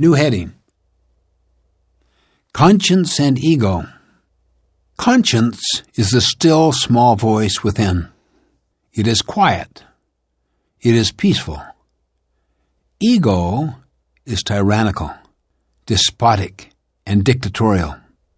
New heading: Conscience and Ego. Conscience is the still small voice within. It is quiet. It is peaceful. Ego is tyrannical, despotic, and dictatorial.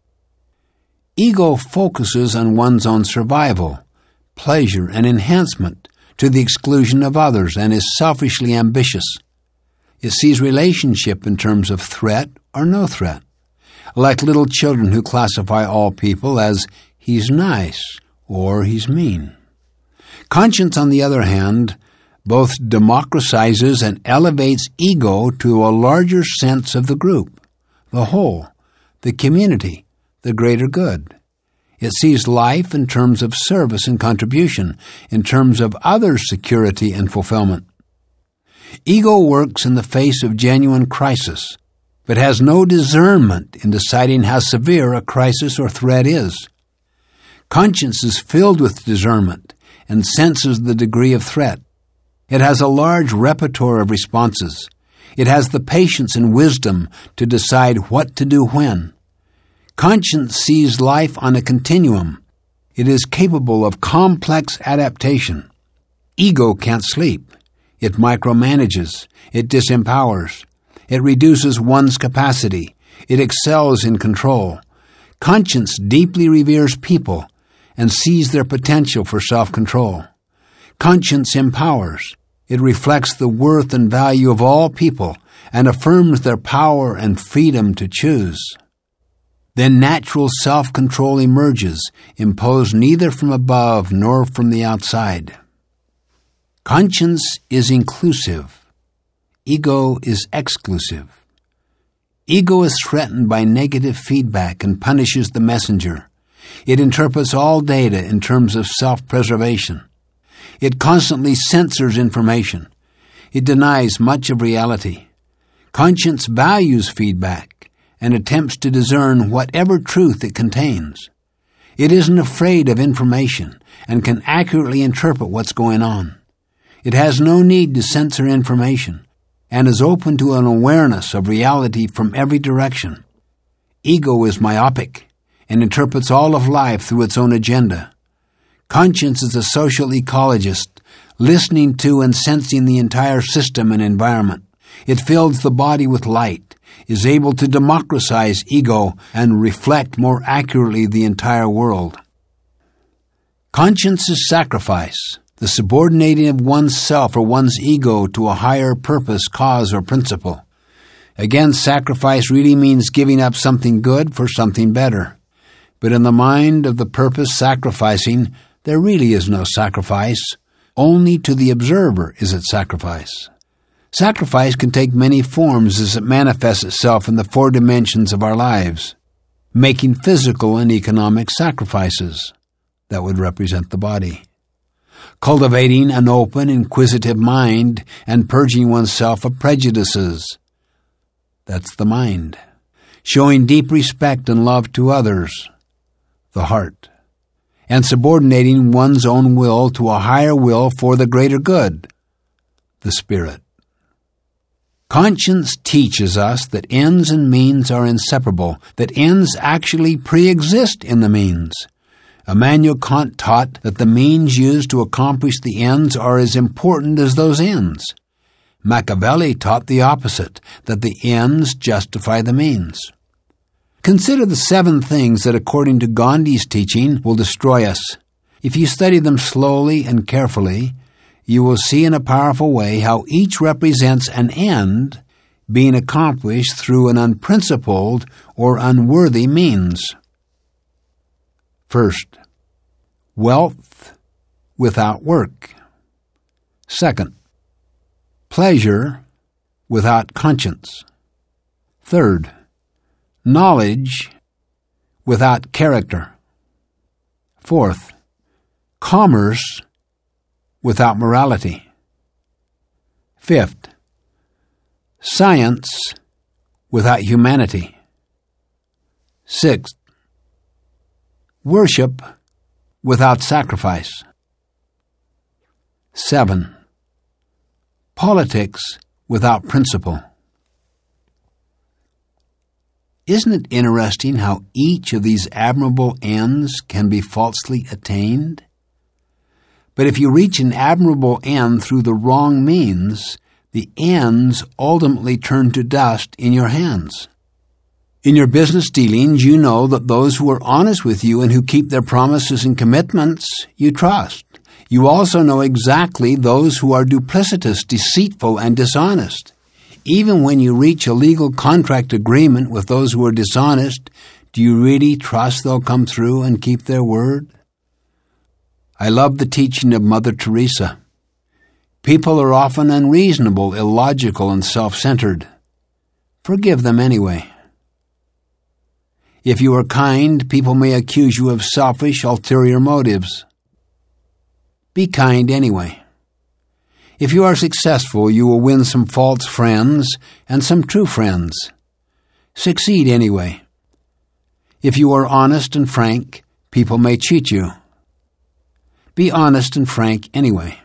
Ego focuses on one's own survival, pleasure, and enhancement to the exclusion of others and is selfishly ambitious. It sees relationship in terms of threat or no threat, like little children who classify all people as he's nice or he's mean. Conscience, on the other hand, both democratizes and elevates ego to a larger sense of the group, the whole, the community, the greater good. It sees life in terms of service and contribution, in terms of others' security and fulfillment. Ego works in the face of genuine crisis, but has no discernment in deciding how severe a crisis or threat is. Conscience is filled with discernment and senses the degree of threat. It has a large repertoire of responses. It has the patience and wisdom to decide what to do when. Conscience sees life on a continuum. It is capable of complex adaptation. Ego can't sleep. It micromanages. It disempowers. It reduces one's capacity. It excels in control. Conscience deeply reveres people and sees their potential for self-control. Conscience empowers. It reflects the worth and value of all people and affirms their power and freedom to choose. Then natural self-control emerges, imposed neither from above nor from the outside. Conscience is inclusive. Ego is exclusive. Ego is threatened by negative feedback and punishes the messenger. It interprets all data in terms of self-preservation. It constantly censors information. It denies much of reality. Conscience values feedback and attempts to discern whatever truth it contains. It isn't afraid of information and can accurately interpret what's going on. It has no need to censor information and is open to an awareness of reality from every direction. Ego is myopic and interprets all of life through its own agenda. Conscience is a social ecologist, listening to and sensing the entire system and environment. It fills the body with light, is able to democratize ego and reflect more accurately the entire world. Conscience is sacrifice, the subordinating of one's self or one's ego to a higher purpose, cause, or principle. Again, sacrifice really means giving up something good for something better. But in the mind of the purpose sacrificing, there really is no sacrifice. Only to the observer is it sacrifice. Sacrifice can take many forms as it manifests itself in the 4 dimensions of our lives, making physical and economic sacrifices. That would represent the body. Cultivating an open, inquisitive mind and purging oneself of prejudices. That's the mind. Showing deep respect and love to others. The heart. And subordinating one's own will to a higher will for the greater good. The spirit. Conscience teaches us that ends and means are inseparable, that ends actually pre-exist in the means. Immanuel Kant taught that the means used to accomplish the ends are as important as those ends. Machiavelli taught the opposite, that the ends justify the means. Consider the 7 things that, according to Gandhi's teaching, will destroy us. If you study them slowly and carefully, you will see in a powerful way how each represents an end being accomplished through an unprincipled or unworthy means. First, wealth without work. Second, pleasure without conscience. Third, knowledge without character. Fourth, commerce without morality. Fifth, science without humanity. Sixth, worship without sacrifice. 7, politics without principle. Isn't it interesting how each of these admirable ends can be falsely attained? But if you reach an admirable end through the wrong means, the ends ultimately turn to dust in your hands. In your business dealings, you know that those who are honest with you and who keep their promises and commitments, you trust. You also know exactly those who are duplicitous, deceitful, and dishonest. Even when you reach a legal contract agreement with those who are dishonest, do you really trust they'll come through and keep their word? I love the teaching of Mother Teresa. People are often unreasonable, illogical, and self-centered. Forgive them anyway. If you are kind, people may accuse you of selfish, ulterior motives. Be kind anyway. If you are successful, you will win some false friends and some true friends. Succeed anyway. If you are honest and frank, people may cheat you. Be honest and frank anyway.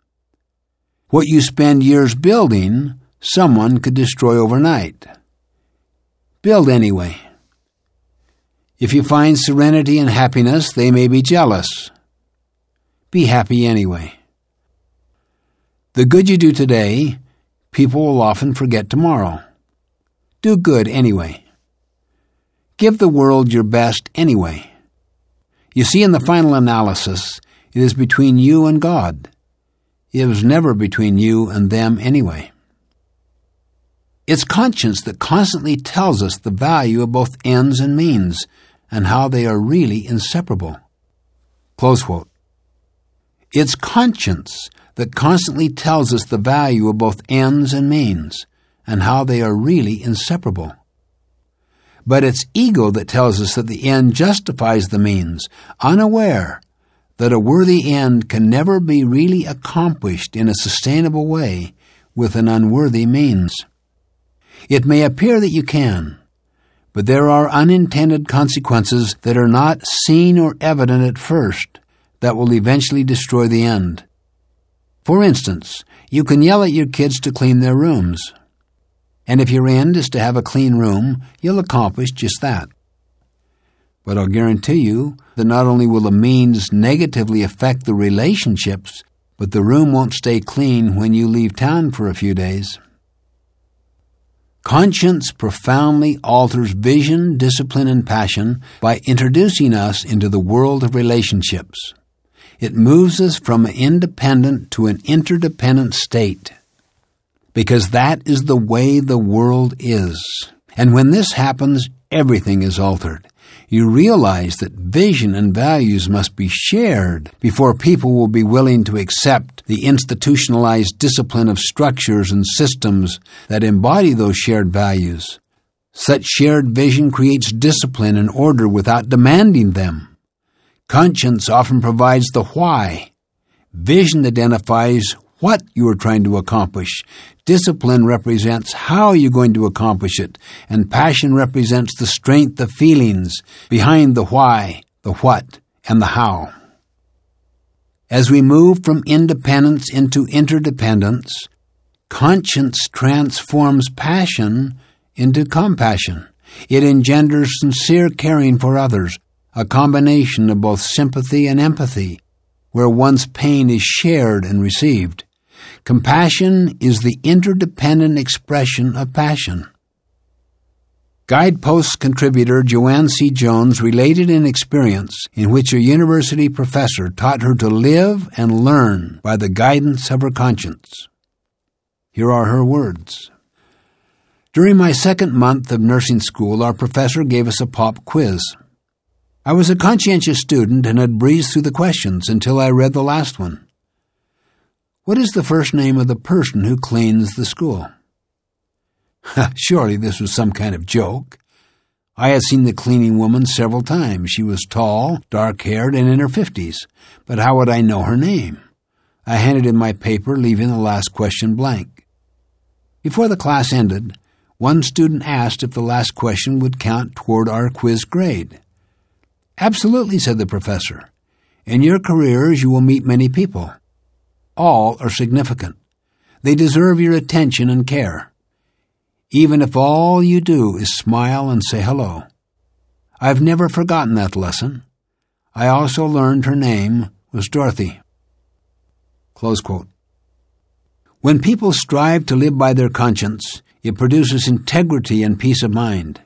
What you spend years building, someone could destroy overnight. Build anyway. If you find serenity and happiness, they may be jealous. Be happy anyway. The good you do today, people will often forget tomorrow. Do good anyway. Give the world your best anyway. You see, in the final analysis, it is between you and God. It was never between you and them anyway. It's conscience that constantly tells us the value of both ends and means, and how they are really inseparable. Close quote. It's conscience that constantly tells us the value of both ends and means, and how they are really inseparable. But it's ego that tells us that the end justifies the means, unaware that a worthy end can never be really accomplished in a sustainable way with an unworthy means. It may appear that you can, but there are unintended consequences that are not seen or evident at first that will eventually destroy the end. For instance, you can yell at your kids to clean their rooms. And if your end is to have a clean room, you'll accomplish just that. But I'll guarantee you that not only will the means negatively affect the relationships, but the room won't stay clean when you leave town for a few days. Conscience profoundly alters vision, discipline, and passion by introducing us into the world of relationships. It moves us from an independent to an interdependent state, because that is the way the world is. And when this happens, everything is altered. You realize that vision and values must be shared before people will be willing to accept the institutionalized discipline of structures and systems that embody those shared values. Such shared vision creates discipline and order without demanding them. Conscience often provides the why. Vision identifies what you are trying to accomplish. Discipline represents how you're going to accomplish it, and passion represents the strength of feelings behind the why, the what, and the how. As we move from independence into interdependence, conscience transforms passion into compassion. It engenders sincere caring for others, a combination of both sympathy and empathy, where one's pain is shared and received. Compassion is the interdependent expression of passion. Guidepost contributor Joanne C. Jones related an experience in which a university professor taught her to live and learn by the guidance of her conscience. Here are her words. During my second month of nursing school, our professor gave us a pop quiz. I was a conscientious student and had breezed through the questions until I read the last one. What is the first name of the person who cleans the school? Surely this was some kind of joke. I had seen the cleaning woman several times. She was tall, dark-haired, and in her 50s. But how would I know her name? I handed in my paper, leaving the last question blank. Before the class ended, one student asked if the last question would count toward our quiz grade. Absolutely, said the professor. In your careers, you will meet many people. All are significant. They deserve your attention and care. even if all you do is smile and say hello. I've never forgotten that lesson. I also learned her name was Dorothy." Close quote. When people strive to live by their conscience, it produces integrity and peace of mind.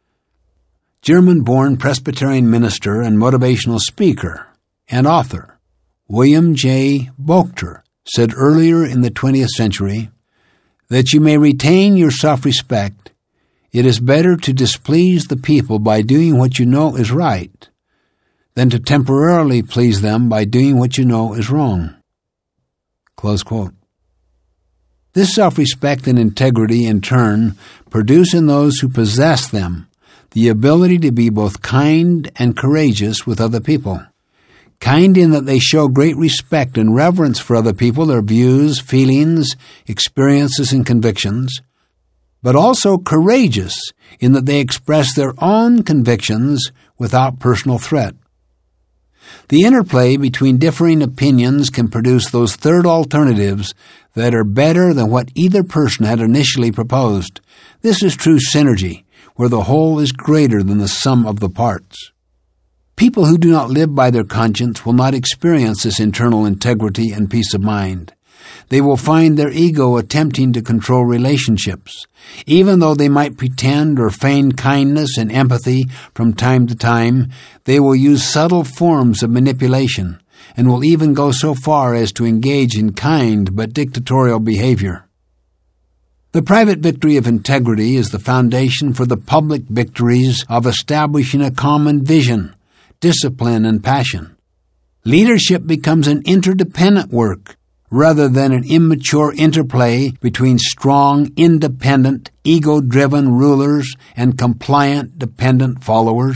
German-born Presbyterian minister and motivational speaker and author William J. Boeckter said earlier in the 20th century, "That you may retain your self-respect, it is better to displease the people by doing what you know is right than to temporarily please them by doing what you know is wrong." Close quote. This self-respect and integrity, in turn, produce in those who possess them the ability to be both kind and courageous with other people. Kind in that they show great respect and reverence for other people, their views, feelings, experiences, and convictions, but also courageous in that they express their own convictions without personal threat. The interplay between differing opinions can produce those third alternatives that are better than what either person had initially proposed. This is true synergy, where the whole is greater than the sum of the parts. People who do not live by their conscience will not experience this internal integrity and peace of mind. They will find their ego attempting to control relationships. Even though they might pretend or feign kindness and empathy from time to time, they will use subtle forms of manipulation and will even go so far as to engage in kind but dictatorial behavior. The private victory of integrity is the foundation for the public victories of establishing a common vision, discipline, and passion. Leadership becomes an interdependent work rather than an immature interplay between strong, independent, ego-driven rulers and compliant, dependent followers.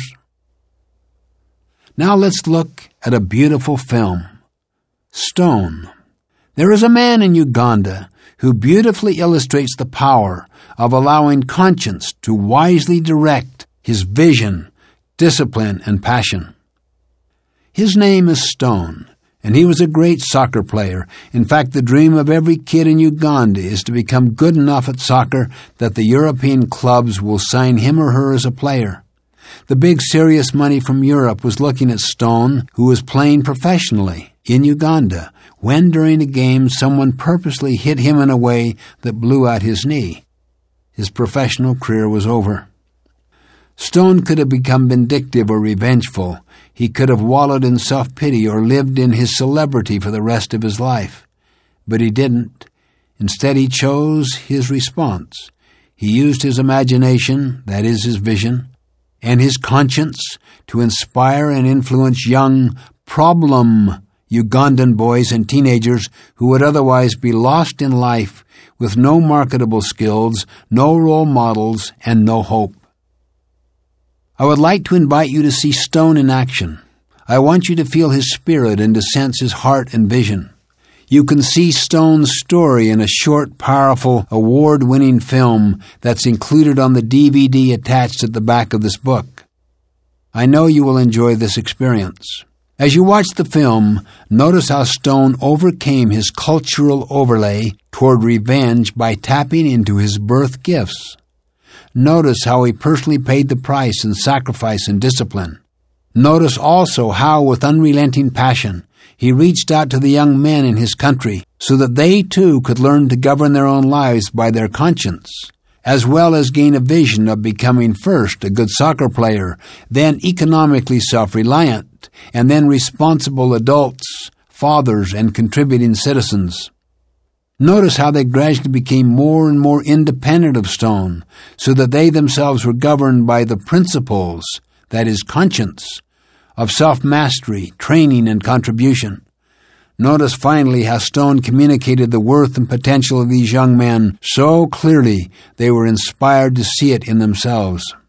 Now let's look at a beautiful film, Stone. There is a man in Uganda who beautifully illustrates the power of allowing conscience to wisely direct his vision, discipline, and passion. His name is Stone, and he was a great soccer player. In fact, the dream of every kid in Uganda is to become good enough at soccer that the European clubs will sign him or her as a player. The big serious money from Europe was looking at Stone, who was playing professionally in Uganda, when during a game someone purposely hit him in a way that blew out his knee. His professional career was over. Stone could have become vindictive or revengeful. He could have wallowed in self-pity or lived in his celebrity for the rest of his life. But he didn't. Instead, he chose his response. He used his imagination, that is his vision, and his conscience to inspire and influence young, problem Ugandan boys and teenagers who would otherwise be lost in life with no marketable skills, no role models, and no hope. I would like to invite you to see Stone in action. I want you to feel his spirit and to sense his heart and vision. You can see Stone's story in a short, powerful, award-winning film that's included on the DVD attached at the back of this book. I know you will enjoy this experience. As you watch the film, notice how Stone overcame his cultural overlay toward revenge by tapping into his birth gifts. Notice how he personally paid the price in sacrifice and discipline. Notice also how, with unrelenting passion, he reached out to the young men in his country so that they too could learn to govern their own lives by their conscience, as well as gain a vision of becoming first a good soccer player, then economically self-reliant, and then responsible adults, fathers, and contributing citizens. Notice how they gradually became more and more independent of Stone, so that they themselves were governed by the principles, that is, conscience, of self-mastery, training, and contribution. Notice finally how Stone communicated the worth and potential of these young men so clearly they were inspired to see it in themselves.